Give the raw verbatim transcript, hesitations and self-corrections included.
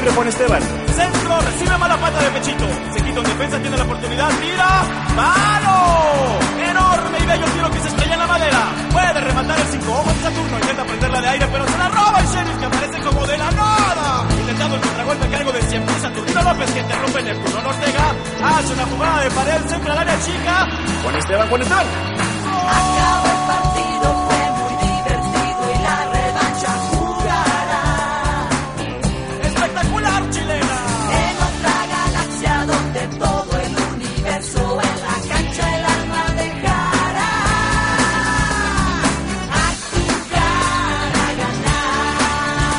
libre Juan Esteban. Centro, recibe mala pata de pechito. Se quita un defensa, tiene la oportunidad, tira. ¡Palo! Enorme y bello tiro que se estrella en la madera. Puede rematar el cinco ojos de Saturno. Intenta prenderla de aire, pero se la roba el Sheriff, que aparece como de la nada. Intentando el contragolpe a cargo de cien pies Saturnino López, que interrumpe en el turno. Ortega hace una jugada de pared, centro al área chica. Juan Esteban, Juan Esteban. ¡Oh!